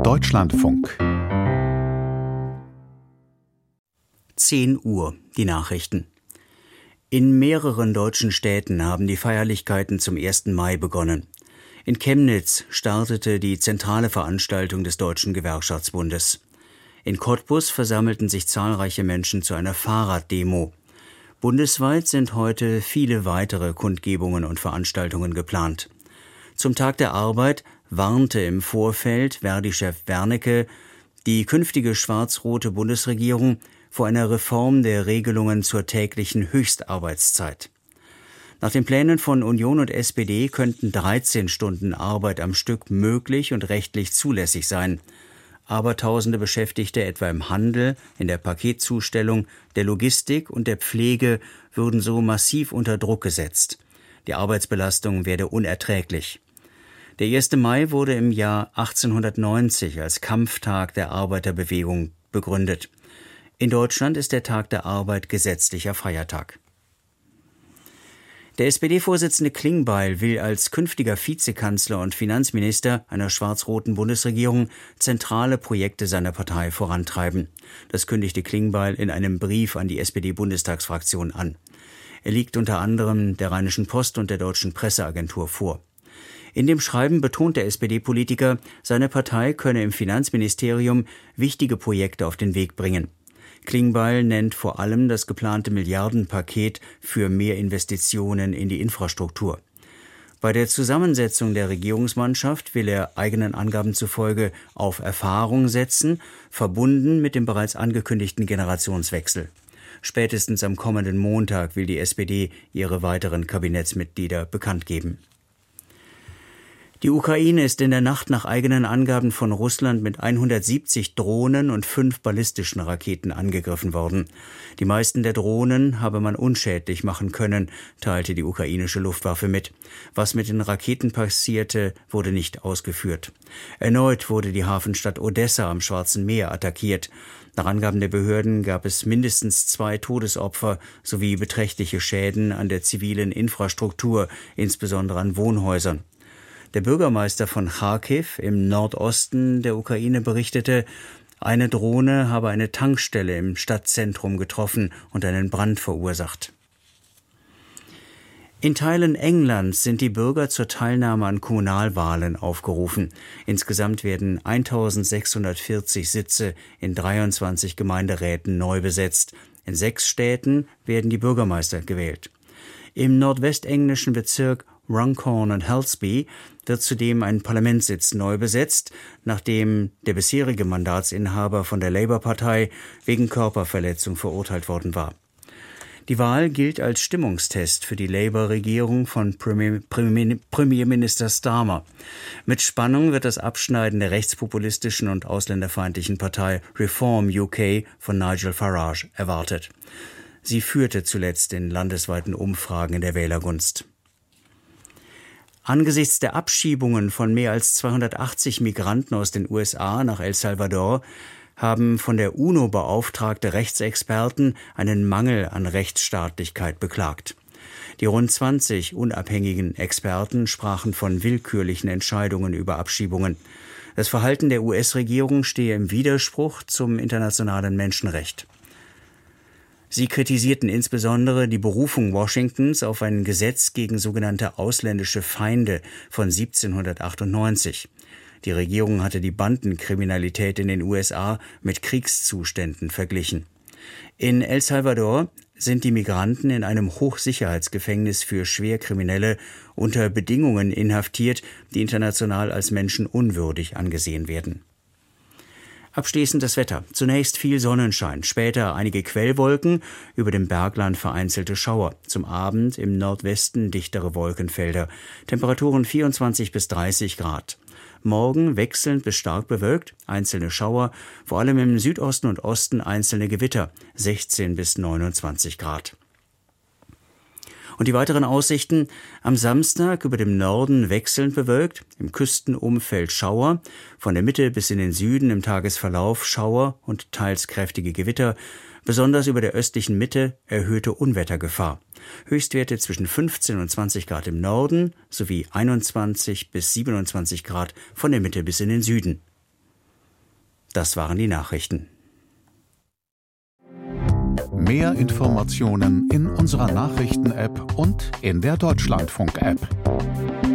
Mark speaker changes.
Speaker 1: Deutschlandfunk
Speaker 2: 10 Uhr, die Nachrichten. In mehreren deutschen Städten haben die Feierlichkeiten zum 1. Mai begonnen. In Chemnitz startete die zentrale Veranstaltung des Deutschen Gewerkschaftsbundes. In Cottbus versammelten sich zahlreiche Menschen zu einer Fahrraddemo. Bundesweit sind heute viele weitere Kundgebungen und Veranstaltungen geplant. Zum Tag der Arbeit warnte im Vorfeld Verdi-Chef Wernicke die künftige schwarz-rote Bundesregierung vor einer Reform der Regelungen zur täglichen Höchstarbeitszeit. Nach den Plänen von Union und SPD könnten 13 Stunden Arbeit am Stück möglich und rechtlich zulässig sein. Aber tausende Beschäftigte etwa im Handel, in der Paketzustellung, der Logistik und der Pflege würden so massiv unter Druck gesetzt. Die Arbeitsbelastung werde unerträglich. Der 1. Mai wurde im Jahr 1890 als Kampftag der Arbeiterbewegung begründet. In Deutschland ist der Tag der Arbeit gesetzlicher Feiertag. Der SPD-Vorsitzende Klingbeil will als künftiger Vizekanzler und Finanzminister einer schwarz-roten Bundesregierung zentrale Projekte seiner Partei vorantreiben. Das kündigte Klingbeil in einem Brief an die SPD-Bundestagsfraktion an. Er liegt unter anderem der Rheinischen Post und der Deutschen Presseagentur vor. In dem Schreiben betont der SPD-Politiker, seine Partei könne im Finanzministerium wichtige Projekte auf den Weg bringen. Klingbeil nennt vor allem das geplante Milliardenpaket für mehr Investitionen in die Infrastruktur. Bei der Zusammensetzung der Regierungsmannschaft will er eigenen Angaben zufolge auf Erfahrung setzen, verbunden mit dem bereits angekündigten Generationswechsel. Spätestens am kommenden Montag will die SPD ihre weiteren Kabinettsmitglieder bekannt geben. Die Ukraine ist in der Nacht nach eigenen Angaben von Russland mit 170 Drohnen und 5 ballistischen Raketen angegriffen worden. Die meisten der Drohnen habe man unschädlich machen können, teilte die ukrainische Luftwaffe mit. Was mit den Raketen passierte, wurde nicht ausgeführt. Erneut wurde die Hafenstadt Odessa am Schwarzen Meer attackiert. Nach Angaben der Behörden gab es mindestens 2 Todesopfer sowie beträchtliche Schäden an der zivilen Infrastruktur, insbesondere an Wohnhäusern. Der Bürgermeister von Charkiw im Nordosten der Ukraine berichtete, eine Drohne habe eine Tankstelle im Stadtzentrum getroffen und einen Brand verursacht. In Teilen Englands sind die Bürger zur Teilnahme an Kommunalwahlen aufgerufen. Insgesamt werden 1640 Sitze in 23 Gemeinderäten neu besetzt. In 6 Städten werden die Bürgermeister gewählt. Im nordwestenglischen Bezirk Runcorn und Helsby wird zudem ein Parlamentssitz neu besetzt, nachdem der bisherige Mandatsinhaber von der Labour-Partei wegen Körperverletzung verurteilt worden war. Die Wahl gilt als Stimmungstest für die Labour-Regierung von Premierminister Starmer. Mit Spannung wird das Abschneiden der rechtspopulistischen und ausländerfeindlichen Partei Reform UK von Nigel Farage erwartet. Sie führte zuletzt in landesweiten Umfragen in der Wählergunst. Angesichts der Abschiebungen von mehr als 280 Migranten aus den USA nach El Salvador haben von der UNO beauftragte Rechtsexperten einen Mangel an Rechtsstaatlichkeit beklagt. Die rund 20 unabhängigen Experten sprachen von willkürlichen Entscheidungen über Abschiebungen. Das Verhalten der US-Regierung stehe im Widerspruch zum internationalen Menschenrecht. Sie kritisierten insbesondere die Berufung Washingtons auf ein Gesetz gegen sogenannte ausländische Feinde von 1798. Die Regierung hatte die Bandenkriminalität in den USA mit Kriegszuständen verglichen. In El Salvador sind die Migranten in einem Hochsicherheitsgefängnis für Schwerkriminelle unter Bedingungen inhaftiert, die international als menschenunwürdig angesehen werden. Abschließend das Wetter. Zunächst viel Sonnenschein, später einige Quellwolken, über dem Bergland vereinzelte Schauer. Zum Abend im Nordwesten dichtere Wolkenfelder. Temperaturen 24 bis 30 Grad. Morgen wechselnd bis stark bewölkt, einzelne Schauer, vor allem im Südosten und Osten einzelne Gewitter, 16 bis 29 Grad. Und die weiteren Aussichten: am Samstag über dem Norden wechselnd bewölkt, im Küstenumfeld Schauer, von der Mitte bis in den Süden im Tagesverlauf Schauer und teils kräftige Gewitter, besonders über der östlichen Mitte erhöhte Unwettergefahr. Höchstwerte zwischen 15 und 20 Grad im Norden sowie 21 bis 27 Grad von der Mitte bis in den Süden. Das waren die Nachrichten.
Speaker 1: Mehr Informationen in unserer Nachrichten-App und in der Deutschlandfunk-App.